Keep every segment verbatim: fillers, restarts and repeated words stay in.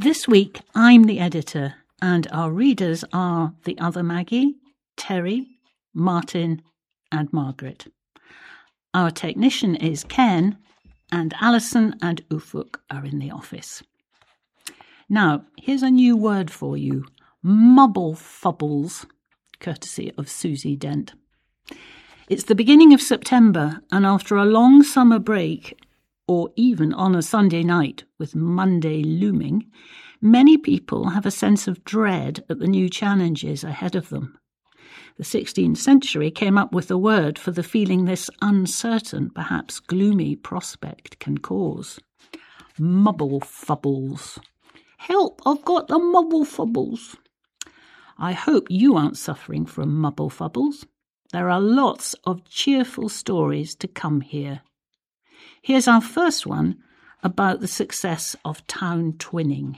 This week, I'm the editor, and our readers are the other Maggie, Terry, Martin, and Margaret. Our technician is Ken, and Alison and Ufuk are in the office. Now, here's a new word for you, mubble-fubbles, courtesy of Susie Dent. It's the beginning of September, and after a long summer break, or even on a Sunday night with Monday looming, many people have a sense of dread at the new challenges ahead of them. The sixteenth century came up with a word for the feeling this uncertain, perhaps gloomy prospect can cause. Mubble-fubbles. Help, I've got the mubble-fubbles. I hope you aren't suffering from mubble-fubbles. There are lots of cheerful stories to come here. Here's our first one about the success of town twinning.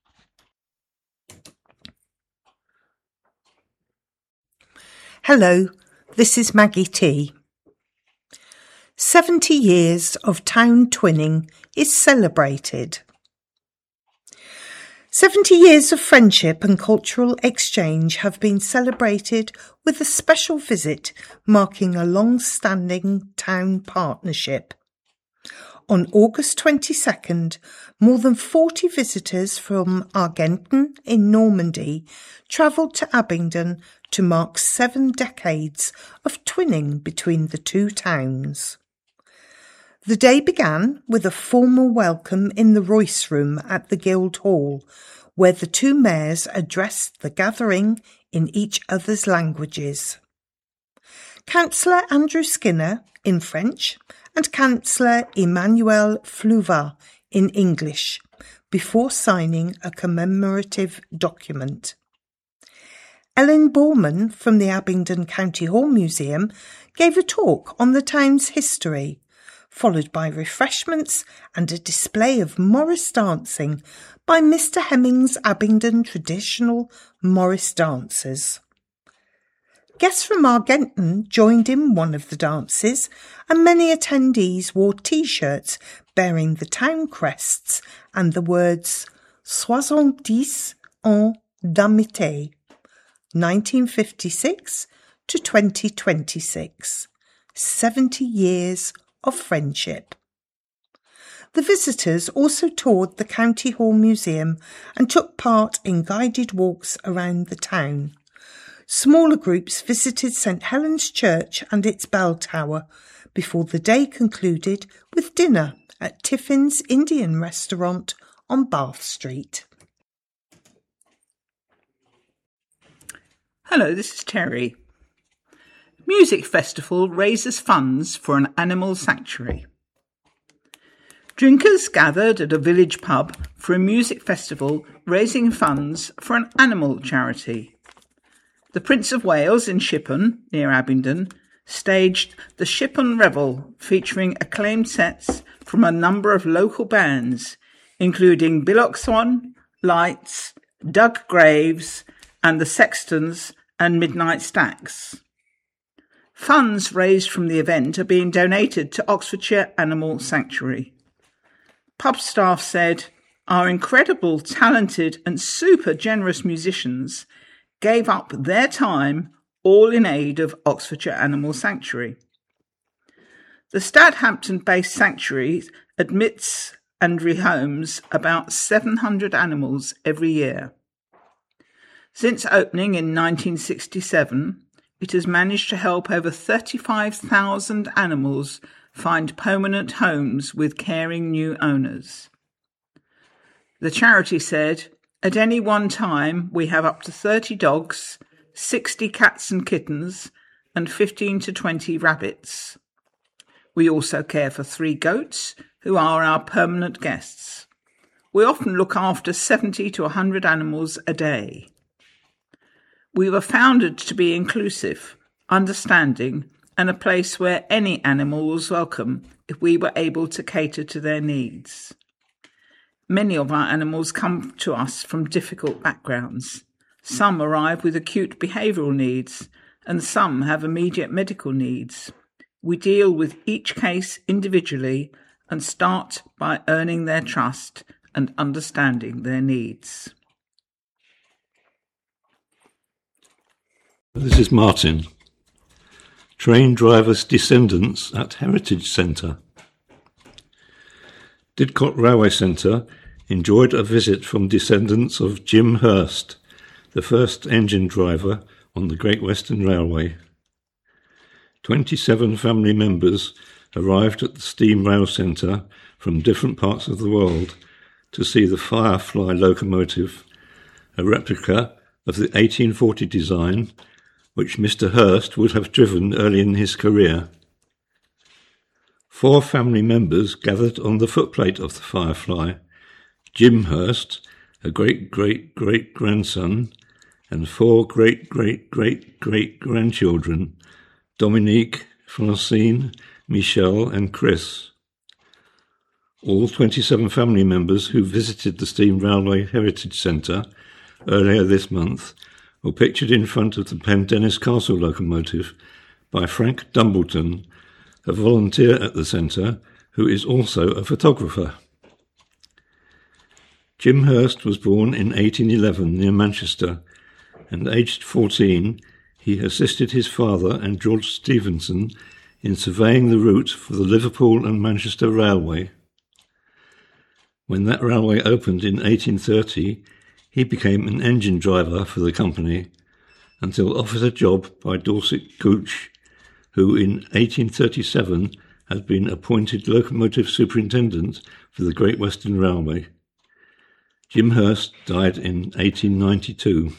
Hello, this is Maggie T. Seventy years of town twinning is celebrated. Seventy years of friendship and cultural exchange have been celebrated with a special visit marking a long-standing town partnership. On August twenty-second, more than forty visitors from Argenton in Normandy travelled to Abingdon to mark seven decades of twinning between the two towns. The day began with a formal welcome in the Royce Room at the Guildhall, where the two mayors addressed the gathering in each other's languages. Councillor Andrew Skinner in French and Councillor Emmanuel Fleuva in English, before signing a commemorative document. Ellen Borman from the Abingdon County Hall Museum gave a talk on the town's history, followed by refreshments and a display of Morris dancing by Mister Hemming's Abingdon traditional Morris dancers. Guests from Argenton joined in one of the dances, and many attendees wore T-shirts bearing the town crests and the words soixante-dix ans d'amitié, nineteen fifty-six to twenty twenty-six, seventy years of friendship. The visitors also toured the County Hall Museum and took part in guided walks around the town. Smaller groups visited St Helens Church and its bell tower before the day concluded with dinner at Tiffin's Indian restaurant on Bath Street. Hello, this is Terry. Music Festival raises funds for an animal sanctuary. Drinkers gathered at a village pub for a music festival raising funds for an animal charity. The Prince of Wales in Shippen, near Abingdon, staged the Shippen Revel, featuring acclaimed sets from a number of local bands, including Billock Swan, Lights, Doug Graves, and the Sextons and Midnight Stacks. Funds raised from the event are being donated to Oxfordshire Animal Sanctuary. Pub staff said, "Our incredible, talented and super generous musicians gave up their time all in aid of Oxfordshire Animal Sanctuary." The Stadhampton-based sanctuary admits and rehomes about seven hundred animals every year. Since opening in nineteen sixty-seven, it has managed to help over thirty-five thousand animals find permanent homes with caring new owners. The charity said, "At any one time, we have up to thirty dogs, sixty cats and kittens, and fifteen to twenty rabbits. We also care for three goats, who are our permanent guests. We often look after seventy to one hundred animals a day. We were founded to be inclusive, understanding, and a place where any animal was welcome if we were able to cater to their needs. Many of our animals come to us from difficult backgrounds. Some arrive with acute behavioural needs, and some have immediate medical needs. We deal with each case individually and start by earning their trust and understanding their needs. This is Martin. Train drivers' descendants at Heritage Centre. Didcot Railway Centre enjoyed a visit from descendants of Jim Hurst, the first engine driver on the Great Western Railway. Twenty-seven family members arrived at the Steam Rail Centre from different parts of the world to see the Firefly locomotive, a replica of the eighteen forty design which Mister Hurst would have driven early in his career. Four family members gathered on the footplate of the Firefly: Jim Hurst, a great-great-great-grandson, and four great-great-great-great-grandchildren: Dominique, Francine, Michelle and Chris. All twenty-seven family members who visited the Steam Railway Heritage Centre earlier this month were pictured in front of the Pendennis Castle locomotive by Frank Dumbleton, a volunteer at the centre who is also a photographer. Jim Hurst was born in eighteen eleven near Manchester, and aged fourteen he assisted his father and George Stephenson in surveying the route for the Liverpool and Manchester Railway. When that railway opened in eighteen thirty, he became an engine driver for the company until offered a job by Dorset Gooch, who in eighteen thirty-seven had been appointed locomotive superintendent for the Great Western Railway. Jim Hurst died in eighteen ninety-two.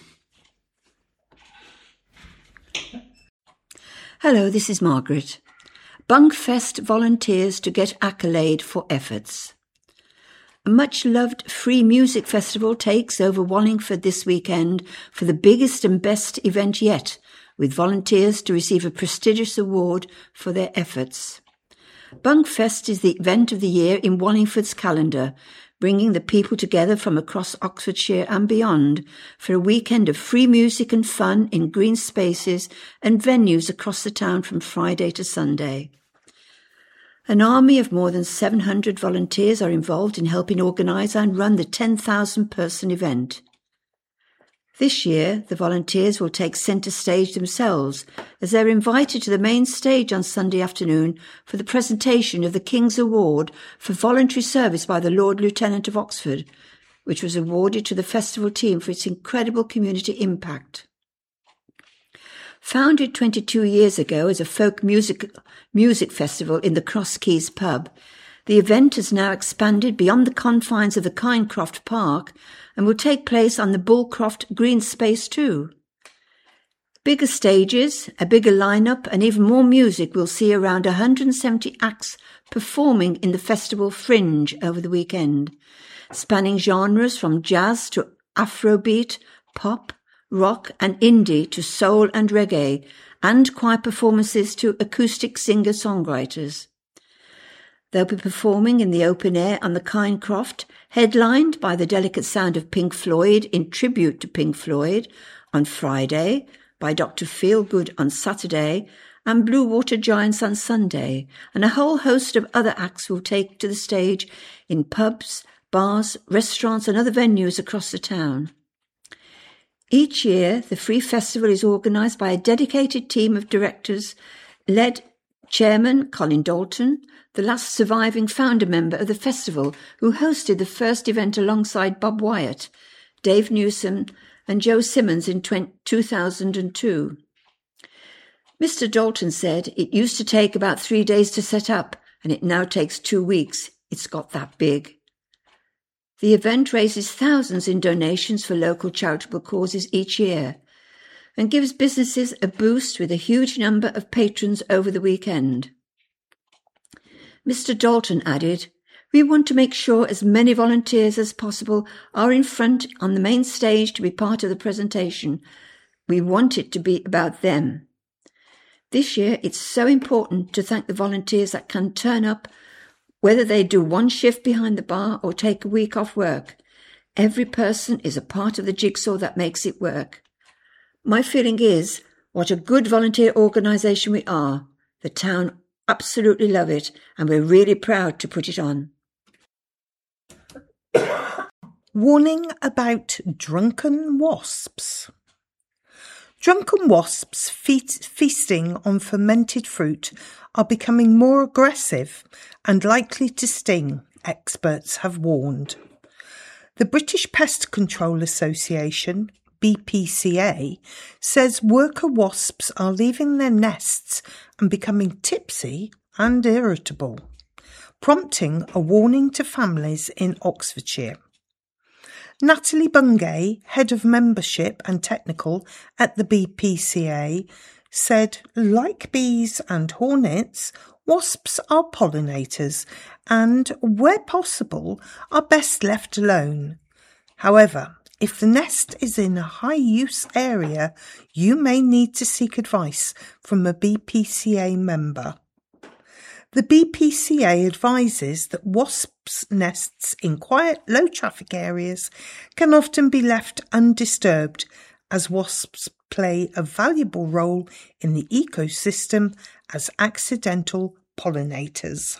Hello, this is Margaret. Bunkfest volunteers to get accolade for efforts. A much-loved free music festival takes over Wallingford this weekend for the biggest and best event yet, with volunteers to receive a prestigious award for their efforts. Bunkfest is the event of the year in Wallingford's calendar, bringing the people together from across Oxfordshire and beyond for a weekend of free music and fun in green spaces and venues across the town from Friday to Sunday. An army of more than seven hundred volunteers are involved in helping organise and run the ten thousand person event. This year, the volunteers will take centre stage themselves as they're invited to the main stage on Sunday afternoon for the presentation of the King's Award for Voluntary Service by the Lord Lieutenant of Oxford, which was awarded to the festival team for its incredible community impact. Founded twenty-two years ago as a folk music music festival in the Cross Keys pub, the event has now expanded beyond the confines of the Kinecroft Park and will take place on the Bullcroft Green Space too. Bigger stages, a bigger lineup and even more music will see around one hundred seventy acts performing in the festival Fringe over the weekend, spanning genres from jazz to Afrobeat, pop, rock and indie to soul and reggae, and choir performances to acoustic singer-songwriters. They'll be performing in the open air on the Kinecroft, headlined by the delicate sound of Pink Floyd in tribute to Pink Floyd on Friday, by Doctor Feelgood on Saturday, and Blue Water Giants on Sunday, and a whole host of other acts will take to the stage in pubs, bars, restaurants and other venues across the town. Each year, the Free Festival is organised by a dedicated team of directors, led Chairman Colin Dalton, the last surviving founder member of the festival, who hosted the first event alongside Bob Wyatt, Dave Newsom and Joe Simmons in two thousand two. Mister Dalton said it used to take about three days to set up, and it now takes two weeks. It's got that big. The event raises thousands in donations for local charitable causes each year and gives businesses a boost with a huge number of patrons over the weekend. Mister Dalton added, "We want to make sure as many volunteers as possible are in front on the main stage to be part of the presentation. We want it to be about them. This year it's so important to thank the volunteers that can turn up, whether they do one shift behind the bar or take a week off work. Every person is a part of the jigsaw that makes it work. My feeling is, what a good volunteer organisation we are. The town absolutely love it, and we're really proud to put it on." Warning about drunken wasps. Drunken wasps fe- feasting on fermented fruit are becoming more aggressive and likely to sting, experts have warned. The British Pest Control Association, B P C A, says worker wasps are leaving their nests and becoming tipsy and irritable, prompting a warning to families in Oxfordshire. Natalie Bungay, Head of Membership and Technical at the B P C A, said, like bees and hornets, wasps are pollinators and, where possible, are best left alone. However, if the nest is in a high-use area, you may need to seek advice from a B P C A member. The B P C A advises that wasps' nests in quiet, low-traffic areas can often be left undisturbed, as wasps play a valuable role in the ecosystem as accidental pollinators.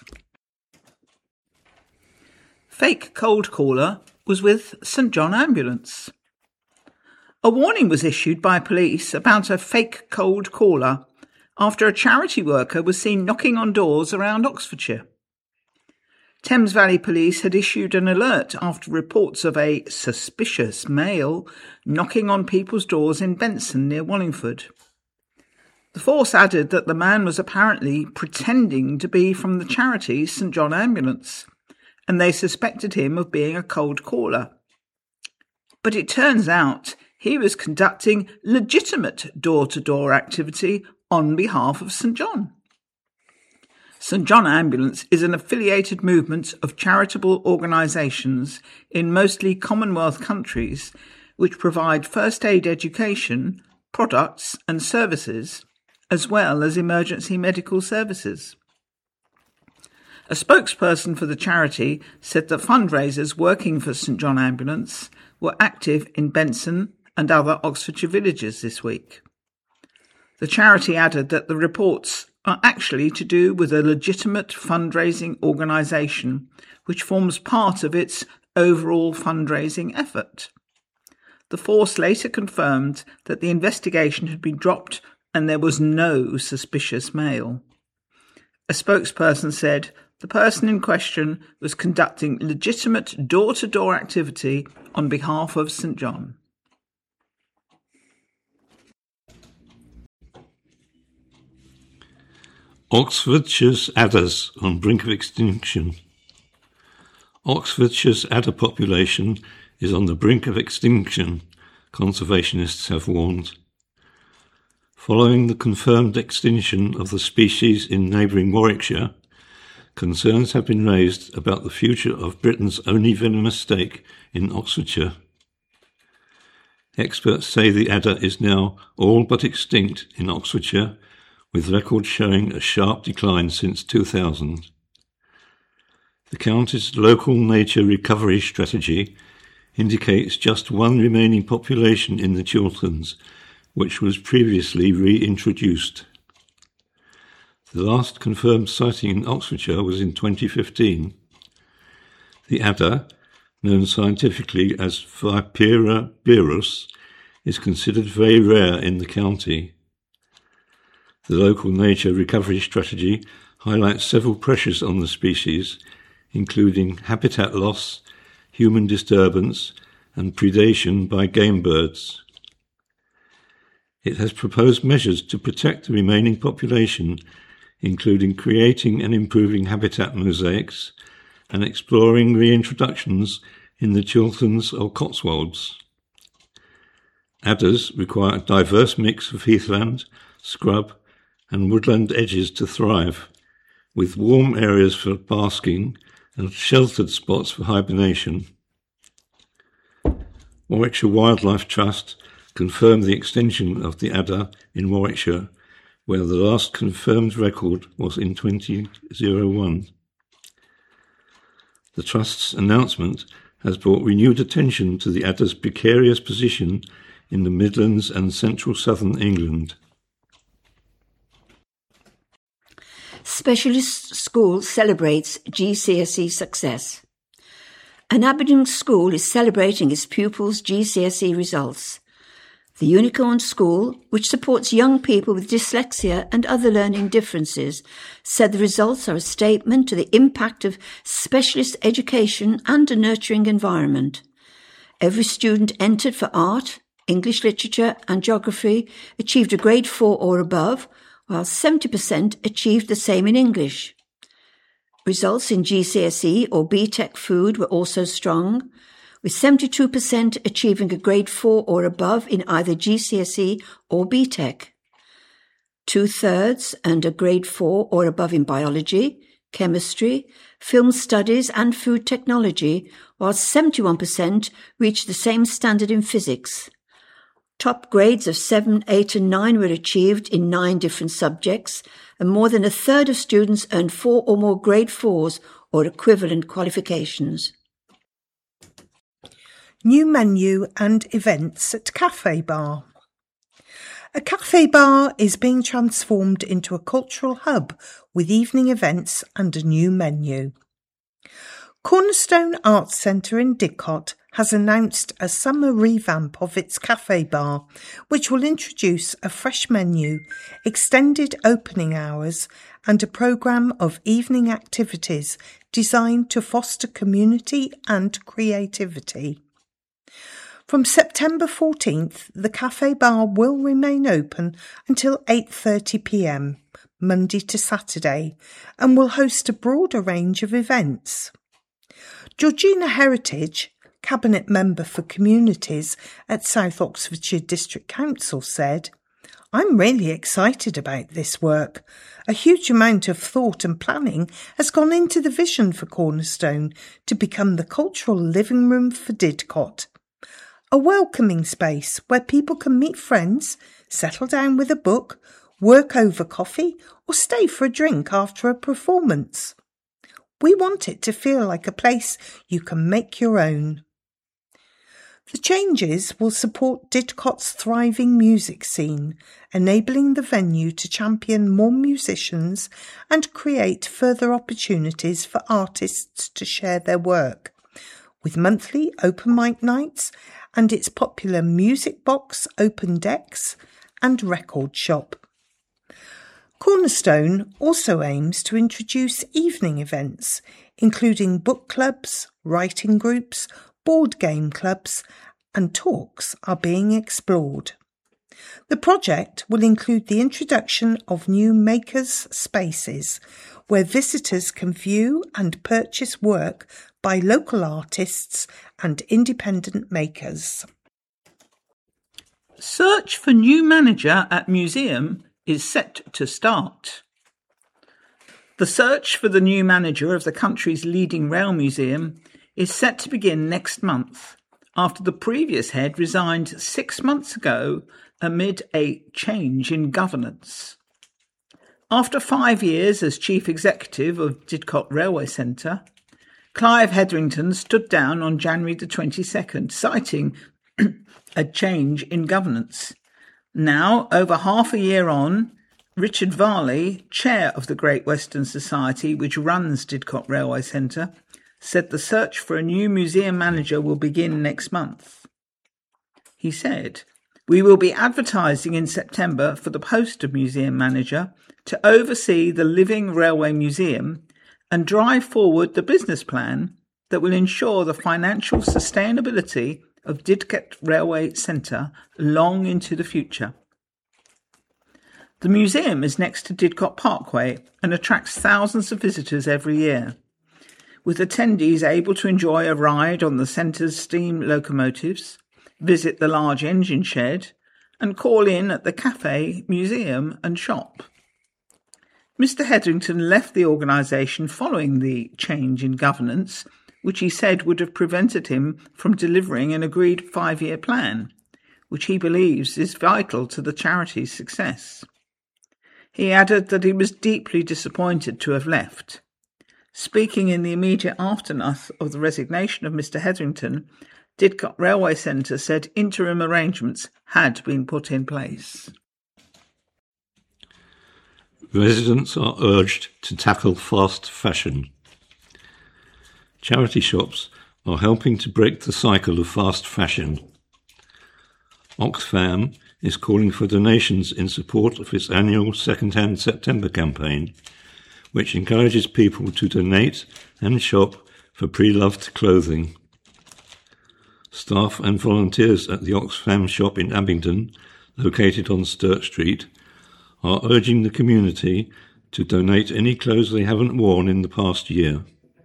Fake cold caller was with St John Ambulance. A warning was issued by police about a fake cold caller after a charity worker was seen knocking on doors around Oxfordshire. Thames Valley Police had issued an alert after reports of a suspicious male knocking on people's doors in Benson near Wallingford. The force added that the man was apparently pretending to be from the charity St John Ambulance, and they suspected him of being a cold caller. But it turns out he was conducting legitimate door-to-door activity on behalf of St John. St John Ambulance is an affiliated movement of charitable organisations in mostly Commonwealth countries which provide first aid education, products and services, as well as emergency medical services. A spokesperson for the charity said that fundraisers working for St John Ambulance were active in Benson and other Oxfordshire villages this week. The charity added that the reports are actually to do with a legitimate fundraising organisation which forms part of its overall fundraising effort. The force later confirmed that the investigation had been dropped and there was no suspicious male. A spokesperson said the person in question was conducting legitimate door-to-door activity on behalf of St John. Oxfordshire's adders on brink of extinction. Oxfordshire's adder population is on the brink of extinction, conservationists have warned. Following the confirmed extinction of the species in neighbouring Warwickshire, concerns have been raised about the future of Britain's only venomous snake in Oxfordshire. Experts say the adder is now all but extinct in Oxfordshire, with records showing a sharp decline since two thousand. The county's local nature recovery strategy indicates just one remaining population in the Chilterns, which was previously reintroduced. The last confirmed sighting in Oxfordshire was in twenty fifteen. The adder, known scientifically as Vipera berus, is considered very rare in the county. The local nature recovery strategy highlights several pressures on the species, including habitat loss, human disturbance, and predation by game birds. It has proposed measures to protect the remaining population, including creating and improving habitat mosaics and exploring reintroductions in the Chilterns or Cotswolds. Adders require a diverse mix of heathland, scrub, and woodland edges to thrive, with warm areas for basking and sheltered spots for hibernation. Warwickshire Wildlife Trust confirmed the extension of the adder in Warwickshire, where the last confirmed record was in twenty oh one. The Trust's announcement has brought renewed attention to the adder's precarious position in the Midlands and central southern England. Specialist School celebrates G C S E success. An Aberdeen school is celebrating its pupils' G C S E results. The Unicorn School, which supports young people with dyslexia and other learning differences, said the results are a statement to the impact of specialist education and a nurturing environment. Every student entered for art, English literature and geography achieved a grade four or above, while seventy percent achieved the same in English. Results in G C S E or B Tech food were also strong, with seventy-two percent achieving a grade four or above in either G C S E or B Tech. Two-thirds earned a grade four or above in biology, chemistry, film studies and food technology, while seventy-one percent reached the same standard in physics. Top grades of seven, eight and nine were achieved in nine different subjects, and more than a third of students earned four or more grade fours or equivalent qualifications. New menu and events at Cafe Bar. A cafe bar is being transformed into a cultural hub with evening events and a new menu. Cornerstone Arts Centre in Didcot has announced a summer revamp of its cafe bar, which will introduce a fresh menu, extended opening hours, and a programme of evening activities designed to foster community and creativity. From September fourteenth, the cafe bar will remain open until eight thirty p m, Monday to Saturday, and will host a broader range of events. Georgina Heritage, Cabinet Member for Communities at South Oxfordshire District Council, said, "I'm really excited about this work. A huge amount of thought and planning has gone into the vision for Cornerstone to become the cultural living room for Didcot. A welcoming space where people can meet friends, settle down with a book, work over coffee, or stay for a drink after a performance. We want it to feel like a place you can make your own." The changes will support Didcot's thriving music scene, enabling the venue to champion more musicians and create further opportunities for artists to share their work, with monthly open mic nights and its popular music box, open decks and record shop. Cornerstone also aims to introduce evening events, including book clubs, writing groups, board game clubs, and talks are being explored. The project will include the introduction of new makers' spaces, where visitors can view and purchase work by local artists and independent makers. Search for new manager at museum is set to start. The search for the new manager of the country's leading rail museum is set to begin next month, after the previous head resigned six months ago amid a change in governance. After five years as chief executive of Didcot Railway Centre, Clive Hetherington stood down on January the twenty-second, citing a change in governance. Now, over half a year on, Richard Varley, chair of the Great Western Society, which runs Didcot Railway Centre, said the search for a new museum manager will begin next month. He said, "We will be advertising in September for the post of museum manager to oversee the living railway museum and drive forward the business plan that will ensure the financial sustainability of Didcot Railway Centre long into the future." The museum is next to Didcot Parkway and attracts thousands of visitors every year, with attendees able to enjoy a ride on the centre's steam locomotives, visit the large engine shed, and call in at the cafe, museum and shop. Mister Hetherington left the organisation following the change in governance, which he said would have prevented him from delivering an agreed five-year plan, which he believes is vital to the charity's success. He added that he was deeply disappointed to have left. Speaking in the immediate aftermath of the resignation of Mister Hetherington, Didcot Railway Centre said interim arrangements had been put in place. Residents are urged to tackle fast fashion. Charity shops are helping to break the cycle of fast fashion. Oxfam is calling for donations in support of its annual Second-Hand September campaign, which encourages people to donate and shop for pre-loved clothing. Staff and volunteers at the Oxfam shop in Abingdon, located on Sturt Street, are urging the community to donate any clothes they haven't worn in the past year.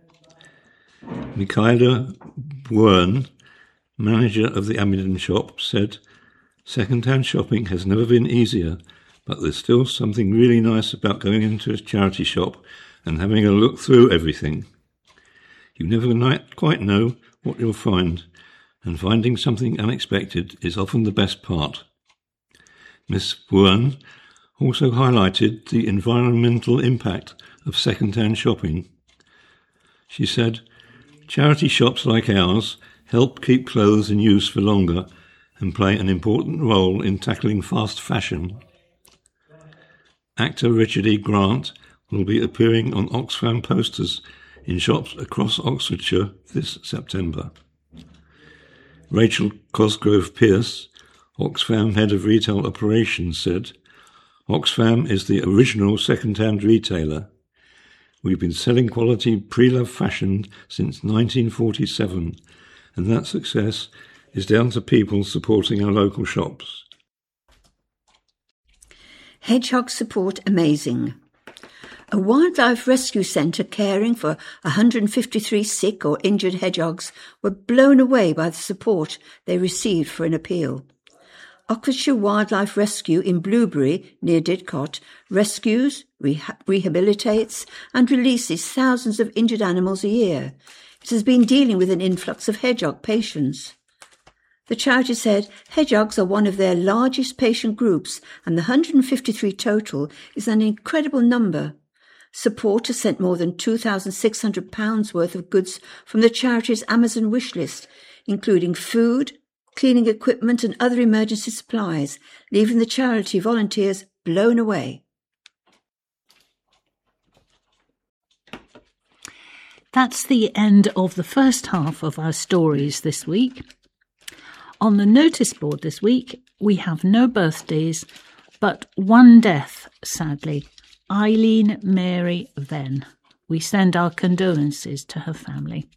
Michaela Wern, manager of the Abingdon shop, said, "Second-hand shopping has never been easier, but there's still something really nice about going into a charity shop and having a look through everything. You never quite know what you'll find, and finding something unexpected is often the best part." Miss Wern also highlighted the environmental impact of second-hand shopping. She said, "Charity shops like ours help keep clothes in use for longer and play an important role in tackling fast fashion." Actor Richard E. Grant will be appearing on Oxfam posters in shops across Oxfordshire this September. Rachel Cosgrove Pierce, Oxfam Head of Retail Operations, said, "Oxfam is the original second-hand retailer. We've been selling quality pre-loved fashion since nineteen forty-seven, and that success is down to people supporting our local shops." Hedgehog support amazing. A wildlife rescue centre caring for one hundred fifty-three sick or injured hedgehogs were blown away by the support they received for an appeal. Oxfordshire Wildlife Rescue in Blueberry, near Didcot, rescues, reha- rehabilitates and releases thousands of injured animals a year. It has been dealing with an influx of hedgehog patients. The charity said hedgehogs are one of their largest patient groups, and the one hundred fifty-three total is an incredible number. Support has sent more than two thousand six hundred pounds worth of goods from the charity's Amazon wish list, including food, cleaning equipment and other emergency supplies, leaving the charity volunteers blown away. That's the end of the first half of our stories this week. On the notice board this week, we have no birthdays, but one death, sadly. Eileen Mary Venn. We send our condolences to her family.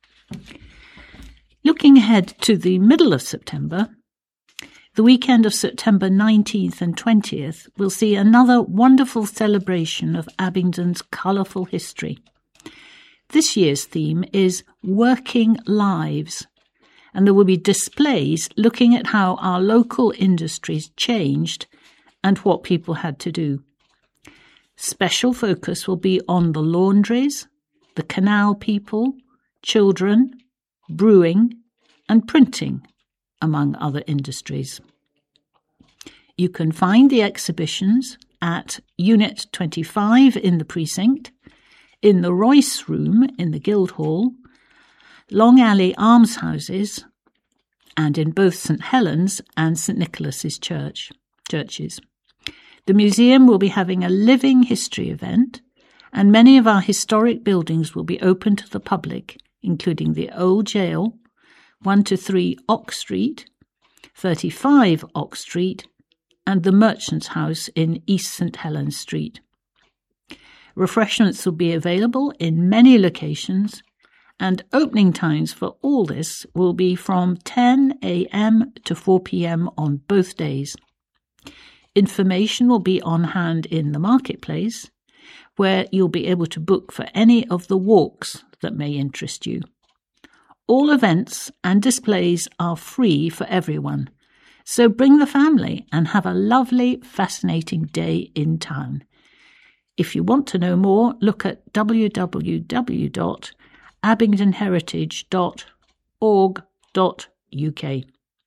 Looking ahead to the middle of September, the weekend of September nineteenth and twentieth will see another wonderful celebration of Abingdon's colourful history. This year's theme is Working Lives, and there will be displays looking at how our local industries changed and what people had to do. Special focus will be on the laundries, the canal people, children, brewing and printing, among other industries. You can find the exhibitions at Unit twenty-five in the precinct, in the Royce Room in the Guildhall, Long Alley Almshouses, and in both St Helens and St Nicholas's Church churches. The museum will be having a living history event, and many of our historic buildings will be open to the public, including the Old Jail, one to three Ox Street, thirty-five Ox Street, and the Merchant's House in East St Helens Street. Refreshments will be available in many locations, and opening times for all this will be from ten a m to four p m on both days. Information will be on hand in the marketplace, where you'll be able to book for any of the walks that may interest you. All events and displays are free for everyone, so bring the family and have a lovely, fascinating day in town. If you want to know more, look at w w w dot abingdon heritage dot org dot u k.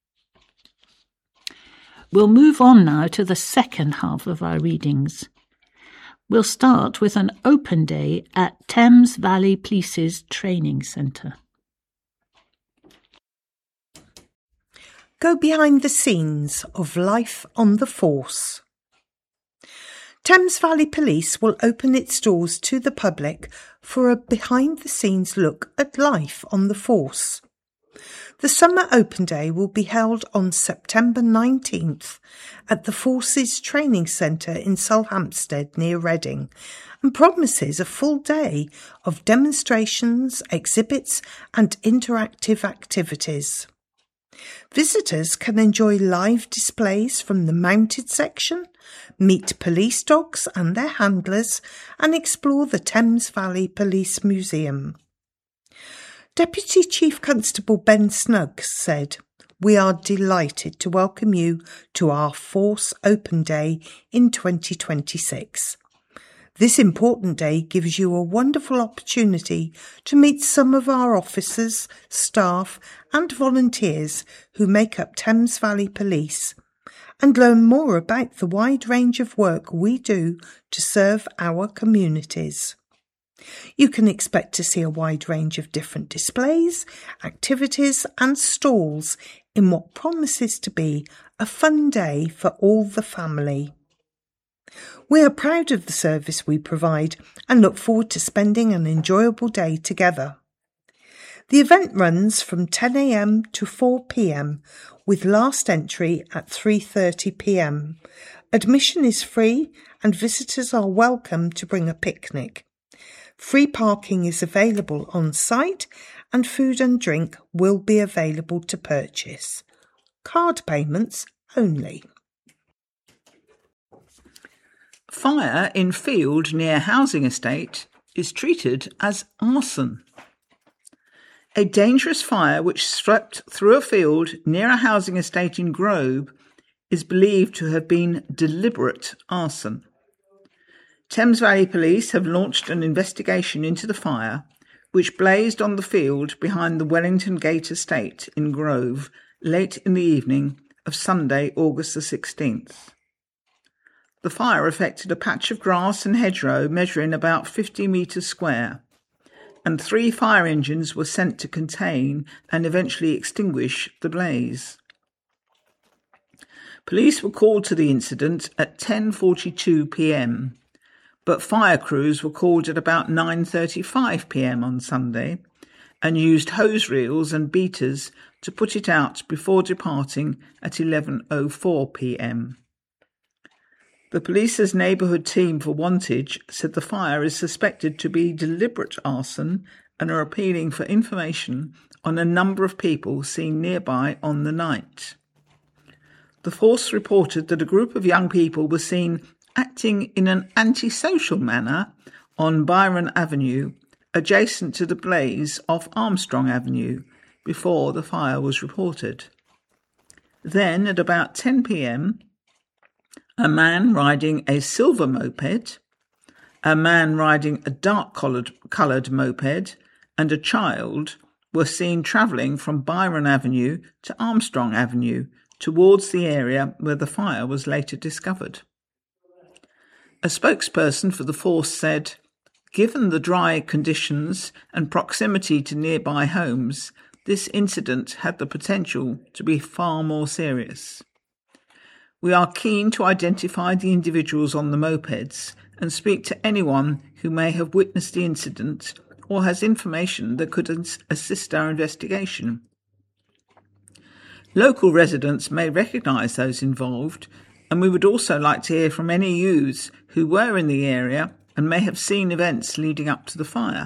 We'll move on now to the second half of our readings. We'll start with an open day at Thames Valley Police's Training Centre. Go behind the scenes of life on the force. Thames Valley Police will open its doors to the public for a behind-the-scenes look at life on the force. The Summer Open Day will be held on September nineteenth at the Forces Training Centre in Salhampstead near Reading, and promises a full day of demonstrations, exhibits and interactive activities. Visitors can enjoy live displays from the mounted section, meet police dogs and their handlers, and explore the Thames Valley Police Museum. Deputy Chief Constable Ben Snuggs said, "We are delighted to welcome you to our Force Open Day in twenty twenty-six. This important day gives you a wonderful opportunity to meet some of our officers, staff and volunteers who make up Thames Valley Police and learn more about the wide range of work we do to serve our communities. You can expect to see a wide range of different displays, activities and stalls in what promises to be a fun day for all the family. We are proud of the service we provide and look forward to spending an enjoyable day together." The event runs from ten a m to four p m with last entry at three thirty p m. Admission is free and visitors are welcome to bring a picnic. Free parking is available on site and food and drink will be available to purchase. Card payments only. Fire in field near housing estate is treated as arson. A dangerous fire which swept through a field near a housing estate in Grove is believed to have been deliberate arson. Thames Valley Police have launched an investigation into the fire, which blazed on the field behind the Wellington Gate estate in Grove late in the evening of Sunday, August the sixteenth. The fire affected a patch of grass and hedgerow measuring about fifty metres square, and three fire engines were sent to contain and eventually extinguish the blaze. Police were called to the incident at ten forty-two p m, but fire crews were called at about nine thirty-five p m on Sunday and used hose reels and beaters to put it out before departing at eleven oh four p m. The police's neighbourhood team for Wantage said the fire is suspected to be deliberate arson and are appealing for information on a number of people seen nearby on the night. The force reported that a group of young people were seen acting in an antisocial manner on Byron Avenue, adjacent to the blaze off Armstrong Avenue, before the fire was reported. Then, at about ten p m, a man riding a silver moped, a man riding a dark-coloured coloured moped, and a child were seen travelling from Byron Avenue to Armstrong Avenue towards the area where the fire was later discovered. A spokesperson for the force said, "Given the dry conditions and proximity to nearby homes, this incident had the potential to be far more serious. We are keen to identify the individuals on the mopeds and speak to anyone who may have witnessed the incident or has information that could assist our investigation. Local residents may recognise those involved, and we would also like to hear from any youths who were in the area and may have seen events leading up to the fire."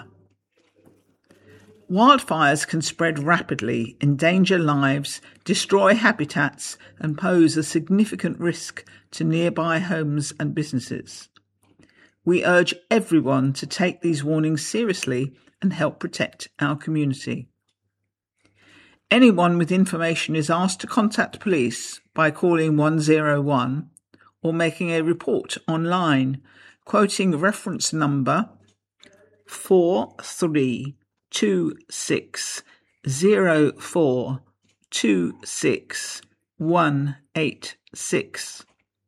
Wildfires can spread rapidly, endanger lives, destroy habitats, and pose a significant risk to nearby homes and businesses. We urge everyone to take these warnings seriously and help protect our community. Anyone with information is asked to contact police by calling one oh one or making a report online, quoting reference number four three two six zero four two six one eight six.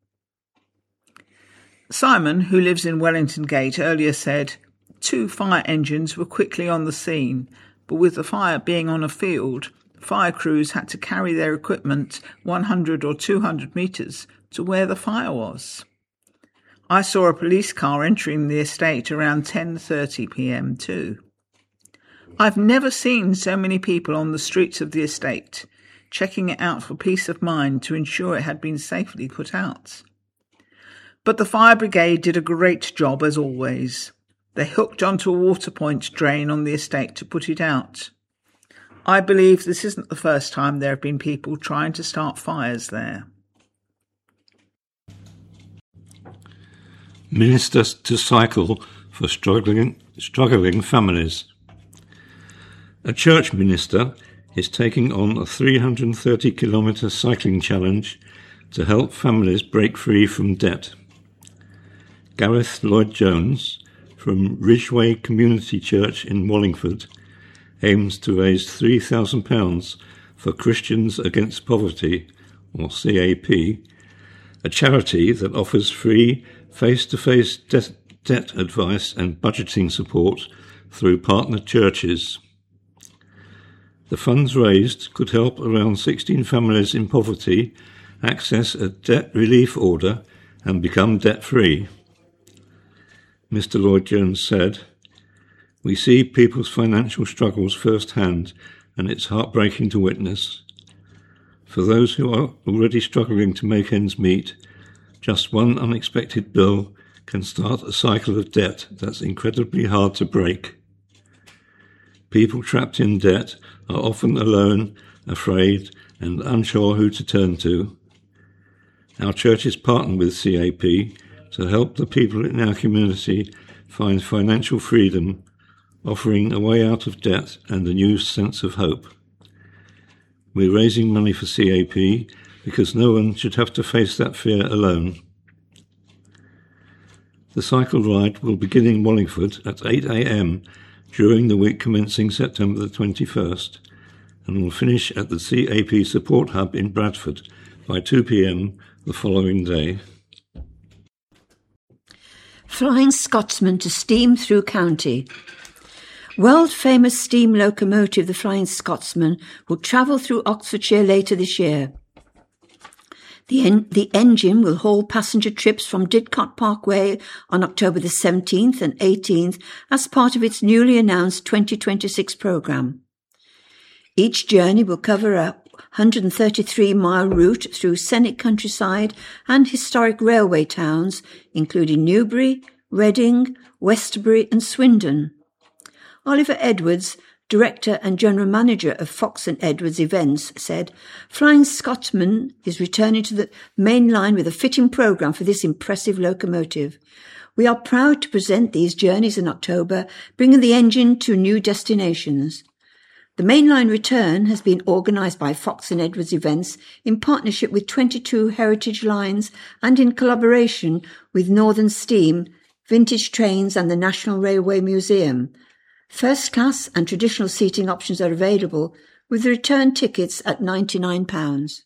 Simon, who lives in Wellington Gate, earlier said two fire engines were quickly on the scene, but with the fire being on a field, fire crews had to carry their equipment one hundred or two hundred metres to where the fire was. I saw a police car entering the estate around ten thirty p m too. I've never seen so many people on the streets of the estate, checking it out for peace of mind to ensure it had been safely put out. But the fire brigade did a great job as always. They hooked onto a water point drain on the estate to put it out. I believe this isn't the first time there have been people trying to start fires there. Minister to cycle for struggling, struggling families. A church minister is taking on a three hundred thirty kilometre cycling challenge to help families break free from debt. Gareth Lloyd-Jones from Ridgeway Community Church in Wallingford aims to raise three thousand pounds for Christians Against Poverty, or C A P, a charity that offers free face-to-face de- debt advice and budgeting support through partner churches. The funds raised could help around sixteen families in poverty access a debt relief order and become debt-free. Mister Lloyd-Jones said, "We see people's financial struggles firsthand, and it's heartbreaking to witness. For those who are already struggling to make ends meet, just one unexpected bill can start a cycle of debt that's incredibly hard to break. People trapped in debt are often alone, afraid, and unsure who to turn to. Our churches partner with C A P to help the people in our community find financial freedom, offering a way out of debt and a new sense of hope. We're raising money for C A P because no one should have to face that fear alone." The cycle ride will begin in Wallingford at eight a m during the week commencing September the twenty-first and will finish at the C A P Support Hub in Bradford by two p m the following day. Flying Scotsman to steam through county. World-famous steam locomotive, the Flying Scotsman, will travel through Oxfordshire later this year. The, en- the engine will haul passenger trips from Didcot Parkway on October the seventeenth and eighteenth as part of its newly announced twenty twenty-six programme. Each journey will cover a one hundred thirty-three mile route through scenic countryside and historic railway towns, including Newbury, Reading, Westbury and Swindon. Oliver Edwards, Director and General Manager of Fox and Edwards Events, said, "Flying Scotsman is returning to the main line with a fitting programme for this impressive locomotive. We are proud to present these journeys in October, bringing the engine to new destinations. The mainline return has been organised by Fox and Edwards Events in partnership with twenty-two heritage lines and in collaboration with Northern Steam, Vintage Trains and the National Railway Museum. First class and traditional seating options are available, with return tickets at ninety-nine pounds.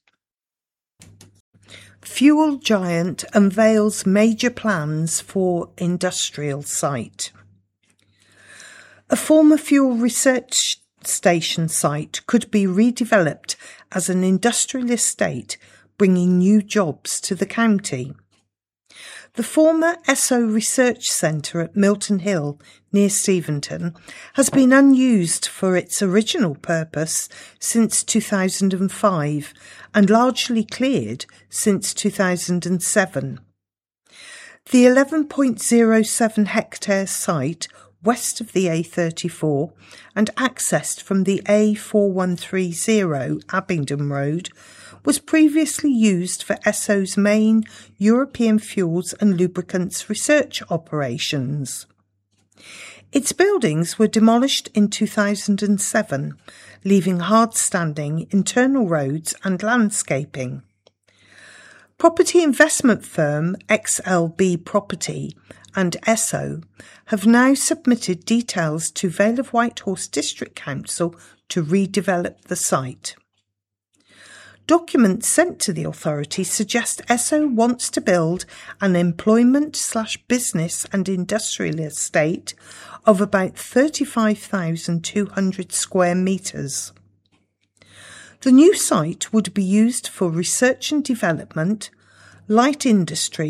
Fuel giant unveils major plans for industrial site. A former fuel research station site could be redeveloped as an industrial estate, bringing new jobs to the county. The former Esso Research Centre at Milton Hill, near Steventon, has been unused for its original purpose since two thousand five and largely cleared since two thousand seven. The eleven point zero seven hectare site west of the A thirty-four and accessed from the A four one three zero Abingdon Road was previously used for Esso's main European fuels and lubricants research operations. Its buildings were demolished in two thousand seven, leaving hard-standing internal roads and landscaping. Property investment firm X L B Property and Esso have now submitted details to Vale of Whitehorse District Council to redevelop the site. Documents sent to the authority suggest Esso wants to build an employment slash business and industrial estate of about thirty-five thousand two hundred square metres. The new site would be used for research and development, light industry,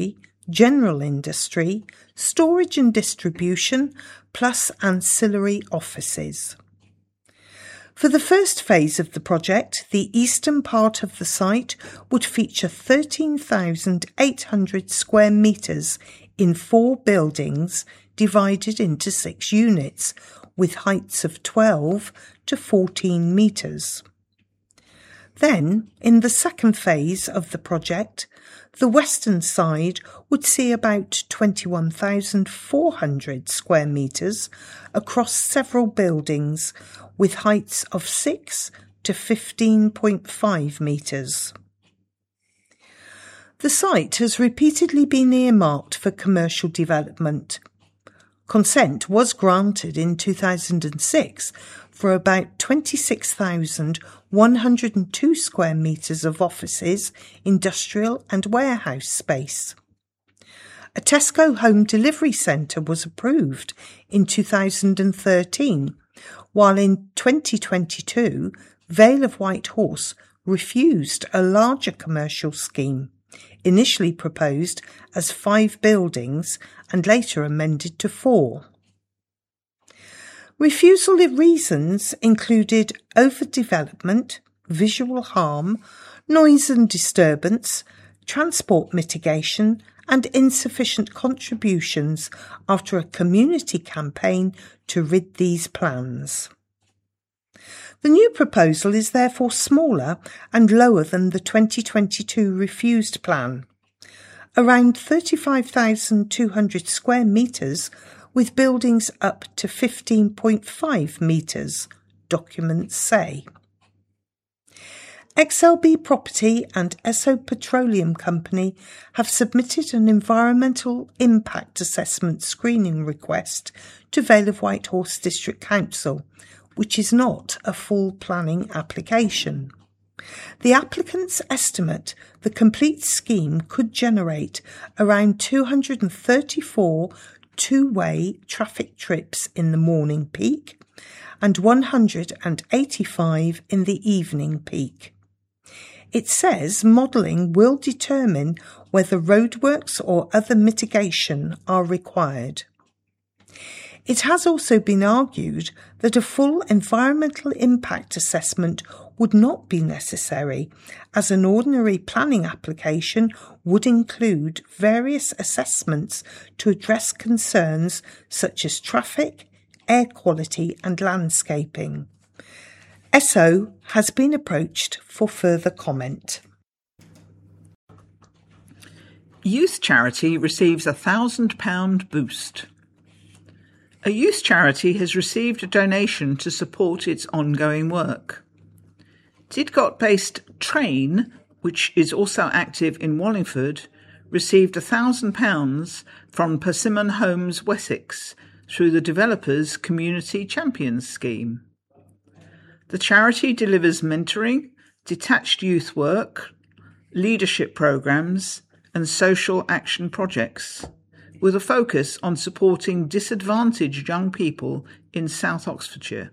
general industry, storage and distribution, plus ancillary offices. For the first phase of the project, the eastern part of the site would feature thirteen thousand eight hundred square metres in four buildings divided into six units, with heights of twelve to fourteen metres. Then, in the second phase of the project, the western side would see about twenty-one thousand four hundred square metres across several buildings, with heights of six to fifteen point five metres. The site has repeatedly been earmarked for commercial development. Consent was granted in two thousand six for about twenty-six thousand one hundred two square metres of offices, industrial and warehouse space. A Tesco home delivery centre was approved in two thousand thirteen, while in twenty twenty-two, Vale of White Horse refused a larger commercial scheme, initially proposed as five buildings and later amended to four. Refusal reasons included overdevelopment, visual harm, noise and disturbance, transport mitigation, and insufficient contributions after a community campaign to rid these plans. The new proposal is therefore smaller and lower than the twenty twenty-two refused plan. Around thirty-five thousand two hundred square metres, with buildings up to fifteen point five metres, documents say. X L B Property and Esso Petroleum Company have submitted an environmental impact assessment screening request to Vale of White Horse District Council, which is not a full planning application. The applicants estimate the complete scheme could generate around two hundred thirty-four two-way traffic trips in the morning peak and one hundred eighty-five in the evening peak. It says modelling will determine whether roadworks or other mitigation are required. It has also been argued that a full environmental impact assessment would not be necessary, as an ordinary planning application would include various assessments to address concerns such as traffic, air quality and landscaping. Esso has been approached for further comment. Youth charity receives a one thousand pounds boost. A youth charity has received a donation to support its ongoing work. Didcot-based Train, which is also active in Wallingford, received one thousand pounds from Persimmon Homes Wessex through the developer's Community Champions scheme. The charity delivers mentoring, detached youth work, leadership programmes and social action projects, with a focus on supporting disadvantaged young people in South Oxfordshire.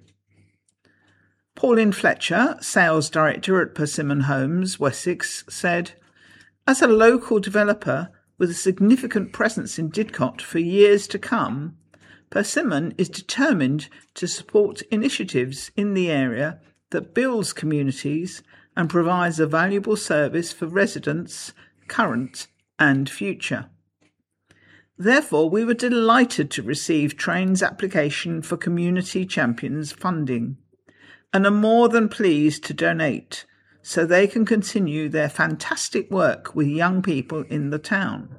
Pauline Fletcher, Sales Director at Persimmon Homes, Wessex, said, "As a local developer with a significant presence in Didcot for years to come, Persimmon is determined to support initiatives in the area that builds communities and provides a valuable service for residents, current and future. Therefore, we were delighted to receive Train's application for Community Champions funding and are more than pleased to donate so they can continue their fantastic work with young people in the town."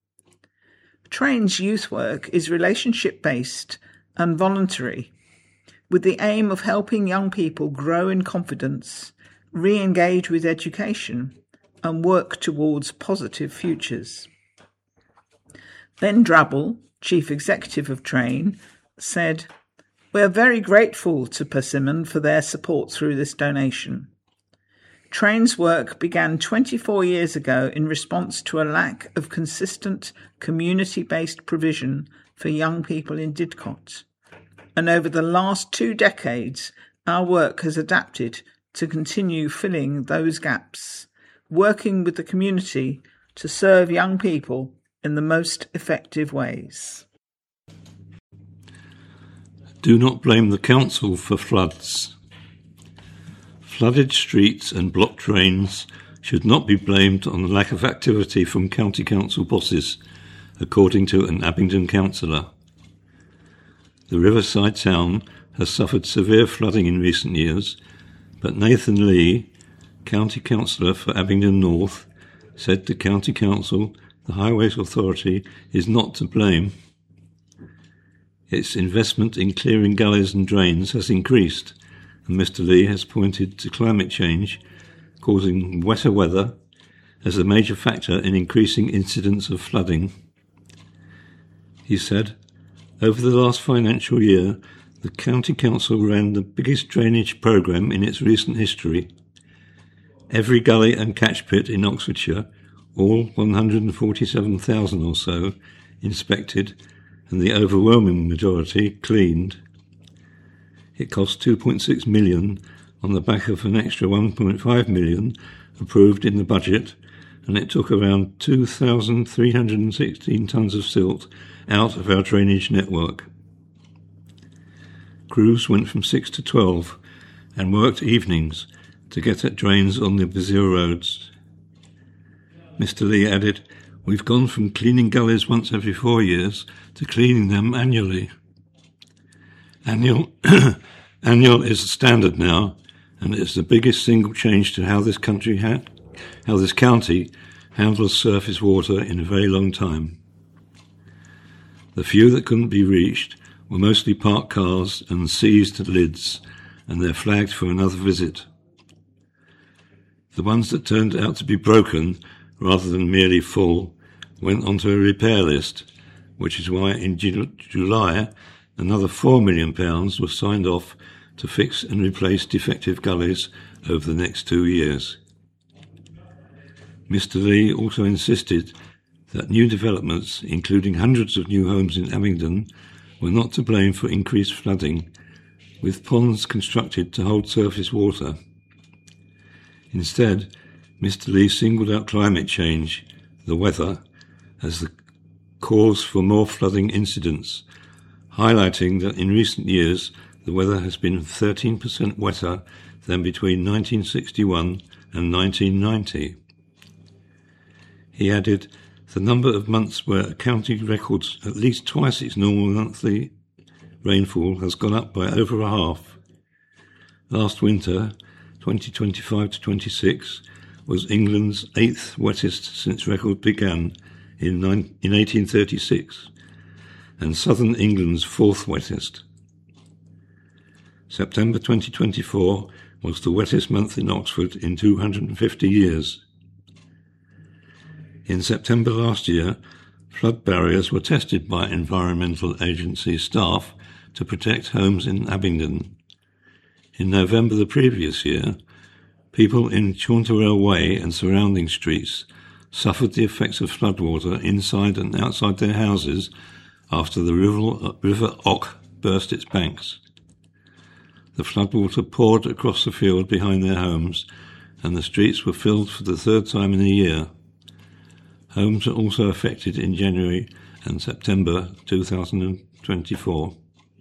Train's youth work is relationship-based and voluntary, with the aim of helping young people grow in confidence, re-engage with education, and work towards positive futures. Ben Drabble, Chief Executive of Train, said, "We are very grateful to Persimmon for their support through this donation. Train's work began twenty-four years ago in response to a lack of consistent community-based provision for young people in Didcot. And over the last two decades, our work has adapted to continue filling those gaps, working with the community to serve young people in the most effective ways. Do not blame the council for floods. Flooded streets and blocked drains should not be blamed on the lack of activity from county council bosses, according to an Abingdon councillor. The riverside town has suffered severe flooding in recent years, but Nathan Lee, county councillor for Abingdon North, said the county council, the Highways Authority, is not to blame. Its investment in clearing gullies and drains has increased, and Mister Lee has pointed to climate change causing wetter weather as a major factor in increasing incidents of flooding. He said, over the last financial year, the County Council ran the biggest drainage programme in its recent history. Every gully and catch pit in Oxfordshire, all one hundred forty-seven thousand or so, inspected, and the overwhelming majority cleaned. It cost two point six million pounds on the back of an extra one point five million pounds approved in the budget, and it took around two thousand three hundred sixteen tonnes of silt out of our drainage network. Crews went from six to twelve and worked evenings to get at drains on the busier roads. Mister Lee added, we've gone from cleaning gullies once every four years to cleaning them annually. Annual, annual is the standard now, and it's the biggest single change to how this country, ha- how this county handles surface water in a very long time. The few that couldn't be reached were mostly parked cars and seized lids, and they're flagged for another visit. The ones that turned out to be broken, rather than merely full, went onto a repair list, which is why in Ju- July another four million pounds was signed off to fix and replace defective gullies over the next two years. Mister Lee also insisted that new developments, including hundreds of new homes in Abingdon, were not to blame for increased flooding, with ponds constructed to hold surface water. Instead, Mister Lee singled out climate change, the weather, as the cause for more flooding incidents, highlighting that in recent years the weather has been thirteen percent wetter than between nineteen sixty-one and nineteen ninety. He added, the number of months where a county records at least twice its normal monthly rainfall has gone up by over a half. Last winter, twenty twenty-five to twenty-six, was England's eighth wettest since record began in, nine, in eighteen thirty-six, and southern England's fourth wettest. September twenty twenty-four was the wettest month in Oxford in two hundred fifty years. In September last year, flood barriers were tested by Environmental Agency staff to protect homes in Abingdon. In November the previous year, people in Chaunterell Way and surrounding streets suffered the effects of floodwater inside and outside their houses after the river, river Ock burst its banks. The floodwater poured across the field behind their homes, and the streets were filled for the third time in a year. Homes were also affected in January and September two thousand twenty-four.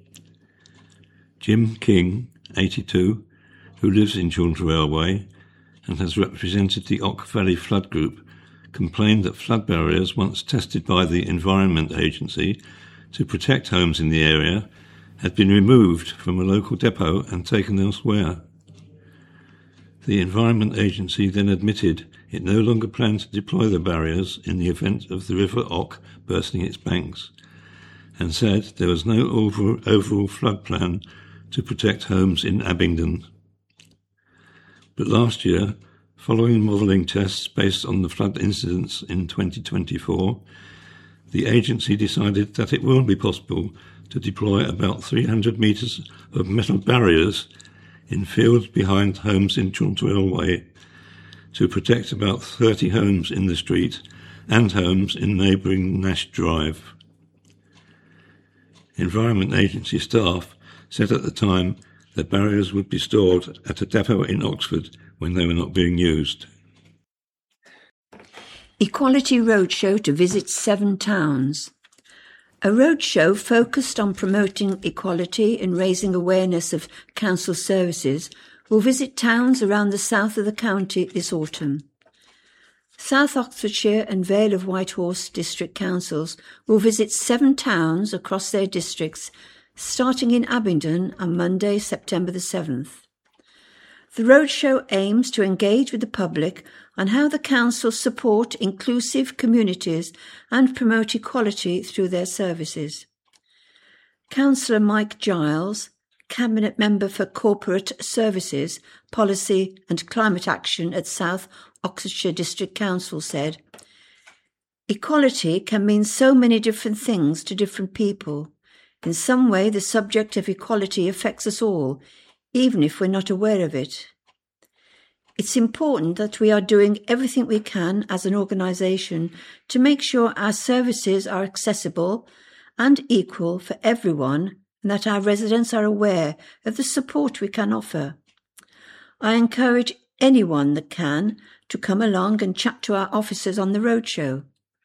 Jim King, eighty-two, who lives in Chaunterell Way and has represented the Ock Valley Flood Group, complained that flood barriers once tested by the Environment Agency to protect homes in the area had been removed from a local depot and taken elsewhere. The Environment Agency then admitted it no longer planned to deploy the barriers in the event of the River Ock bursting its banks, and said there was no over, overall flood plan to protect homes in Abingdon. But last year, following modelling tests based on the flood incidents in twenty twenty-four, the agency decided that it will be possible to deploy about three hundred metres of metal barriers in fields behind homes in Chaunterell Way to protect about thirty homes in the street and homes in neighbouring Nash Drive. Environment Agency staff said at the time that barriers would be stored at a depot in Oxford when they were not being used. Equality Roadshow to visit seven towns. A roadshow focused on promoting equality and raising awareness of council services will visit towns around the south of the county this autumn. South Oxfordshire and Vale of Whitehorse district councils will visit seven towns across their districts, starting in Abingdon on Monday, September the seventh. The roadshow aims to engage with the public on how the council support inclusive communities and promote equality through their services. Councillor Mike Giles, Cabinet Member for Corporate Services, Policy and Climate Action at South Oxfordshire District Council, said, "Equality can mean so many different things to different people. In some way, the subject of equality affects us all, even if we're not aware of it. It's important that we are doing everything we can as an organisation to make sure our services are accessible and equal for everyone, and that our residents are aware of the support we can offer. I encourage anyone that can to come along and chat to our officers on the roadshow.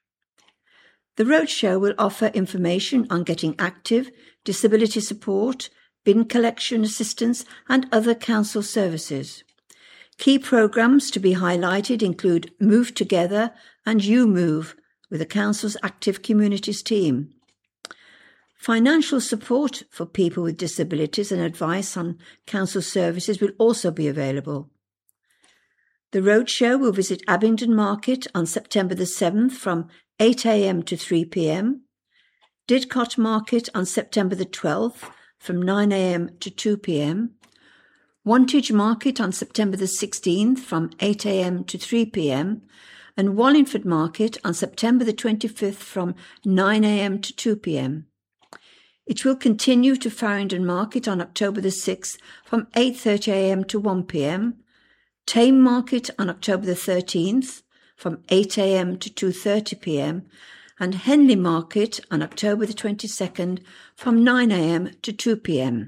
The roadshow will offer information on getting active, disability support, bin collection assistance and other council services. Key programmes to be highlighted include Move Together and You Move with the council's active communities team. Financial support for people with disabilities and advice on council services will also be available. The roadshow will visit Abingdon Market on September the seventh from eight a m to three p m, Didcot Market on September the twelfth from nine a m to two p m, Wantage Market on September the sixteenth from eight a m to three p m, and Wallingford Market on September the twenty-fifth from nine a m to two p m. It will continue to Farringdon Market on October the sixth from eight thirty a m to one p m, Tame Market on October the thirteenth from eight a m to two thirty p m, and Henley Market on October the twenty-second from nine a m to two p m.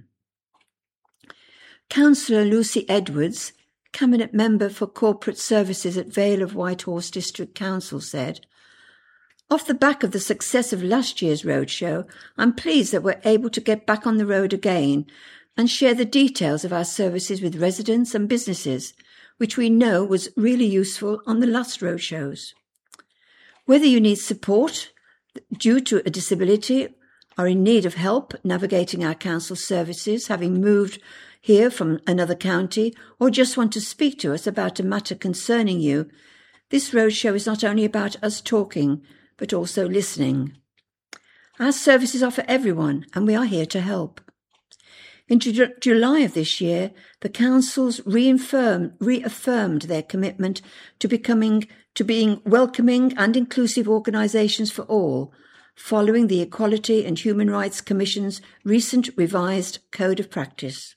Councillor Lucy Edwards, Cabinet Member for Corporate Services at Vale of Whitehorse District Council, said, "Off the back of the success of last year's roadshow, I'm pleased that we're able to get back on the road again and share the details of our services with residents and businesses, which we know was really useful on the last roadshows. Whether you need support due to a disability, are in need of help navigating our council services, having moved here from another county, or just want to speak to us about a matter concerning you, this roadshow is not only about us talking, but also listening. Our services are for everyone, and we are here to help." In Ju- July of this year, the councils reaffirmed, reaffirmed their commitment to becoming to being welcoming and inclusive organisations for all, following the Equality and Human Rights Commission's recent revised Code of Practice.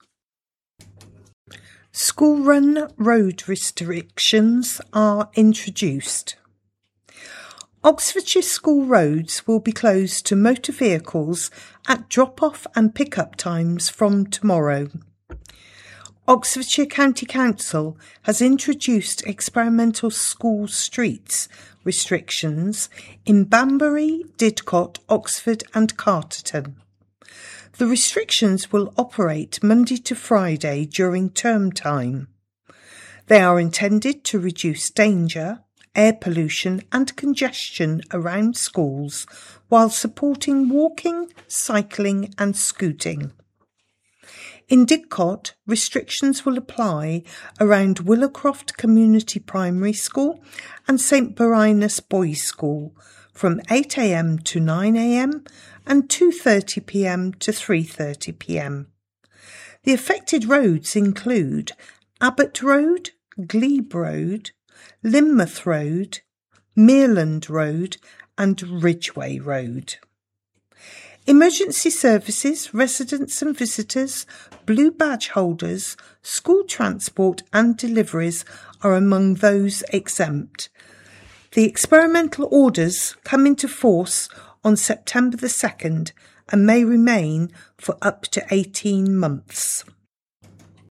School run road restrictions are introduced. Oxfordshire school roads will be closed to motor vehicles at drop-off and pick-up times from tomorrow. Oxfordshire County Council has introduced experimental school streets restrictions in Banbury, Didcot, Oxford and Carterton. The restrictions will operate Monday to Friday during term time. They are intended to reduce danger, air pollution and congestion around schools while supporting walking, cycling and scooting. In Didcot, restrictions will apply around Willowcroft Community Primary School and St Birinus Boys School from eight a m to nine a m and two thirty p m to three thirty p m. The affected roads include Abbott Road, Glebe Road, Lynmouth Road, Mereland Road and Ridgeway Road. Emergency services, residents and visitors, blue badge holders, school transport and deliveries are among those exempt. The experimental orders come into force on September the second and may remain for up to eighteen months.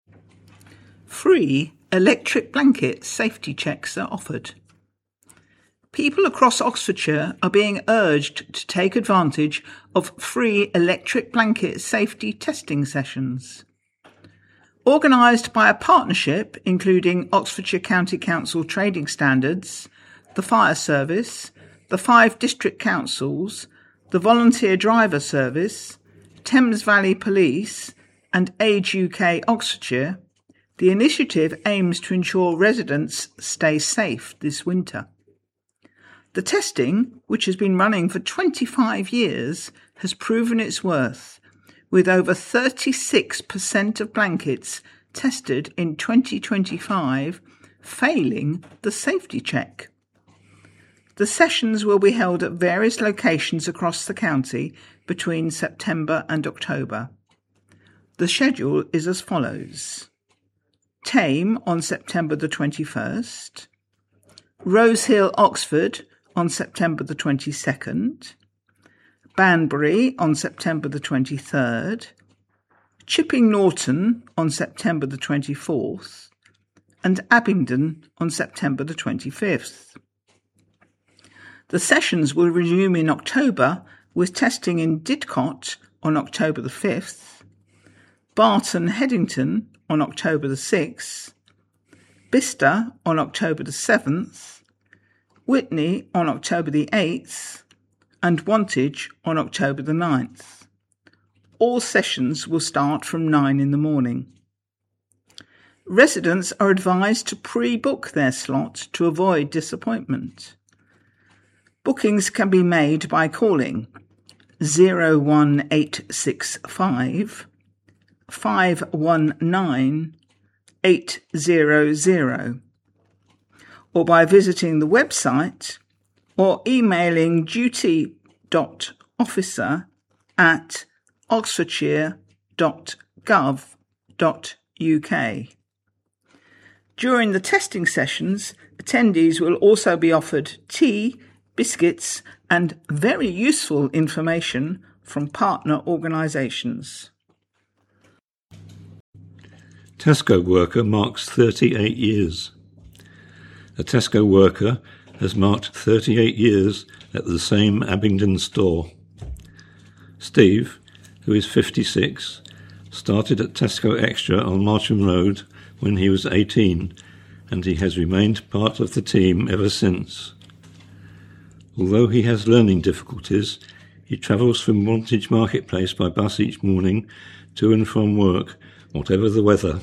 Free electric blanket safety checks are offered. People across Oxfordshire are being urged to take advantage of free electric blanket safety testing sessions. Organised by a partnership including Oxfordshire County Council Trading Standards, the Fire Service, the five district councils, the Volunteer Driver Service, Thames Valley Police and Age U K Oxfordshire, the initiative aims to ensure residents stay safe this winter. The testing, which has been running for twenty-five years, has proven its worth, with over thirty-six percent of blankets tested in twenty twenty-five failing the safety check. The sessions will be held at various locations across the county between September and October. The schedule is as follows: Tame on September the twenty-first, Rosehill, Oxford on September the twenty-second, Banbury on September the twenty-third, Chipping Norton on September the twenty-fourth, and Abingdon on September the twenty-fifth. The sessions will resume in October with testing in Didcot on October the fifth, Barton Headington on October the sixth, Bicester on October the seventh, Witney on October the eighth, and Wantage on October the ninth. All sessions will start from nine in the morning. Residents are advised to pre-book their slot to avoid disappointment. Bookings can be made by calling zero one eight six five, five one nine, eight zero zero or by visiting the website or emailing duty dot officer at oxfordshire dot gov dot U K. During the testing sessions, attendees will also be offered tea, biscuits and very useful information from partner organisations. Tesco worker marks thirty-eight years. A Tesco worker has marked thirty-eight years at the same Abingdon store. Steve, who is fifty-six, started at Tesco Extra on Marcham Road when he was eighteen, and he has remained part of the team ever since. Although he has learning difficulties, he travels from Wantage Marketplace by bus each morning to and from work, whatever the weather.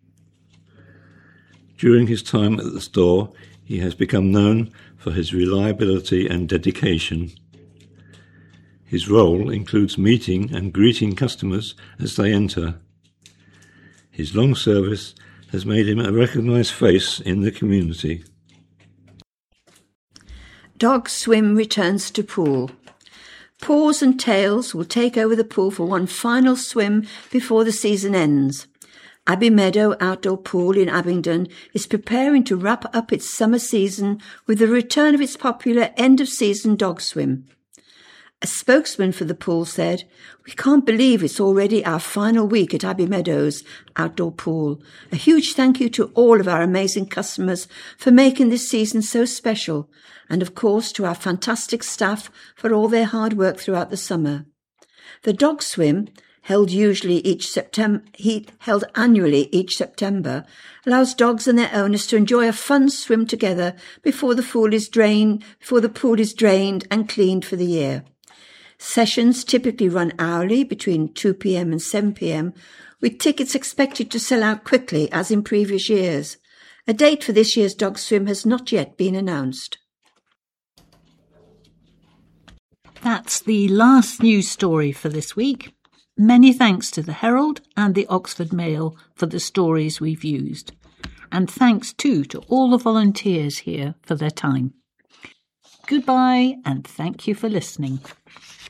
During his time at the store, he has become known for his reliability and dedication. His role includes meeting and greeting customers as they enter. His long service has made him a recognised face in the community. Dog Swim returns to pool. Paws and Tails will take over the pool for one final swim before the season ends. Abbey Meadow Outdoor Pool in Abingdon is preparing to wrap up its summer season with the return of its popular end-of-season dog swim. A spokesman for the pool said, "We can't believe it's already our final week at Abbey Meadows Outdoor Pool. A huge thank you to all of our amazing customers for making this season so special, and of course to our fantastic staff for all their hard work throughout the summer. The dog swim, held usually each September, held annually each September, allows dogs and their owners to enjoy a fun swim together before the pool is drained, before the pool is drained and cleaned for the year. Sessions typically run hourly between two p.m. and seven p.m, with tickets expected to sell out quickly as in previous years. A date for this year's dog swim has not yet been announced." That's the last news story for this week. Many thanks to the Herald and the Oxford Mail for the stories we've used. And thanks too to all the volunteers here for their time. Goodbye and thank you for listening.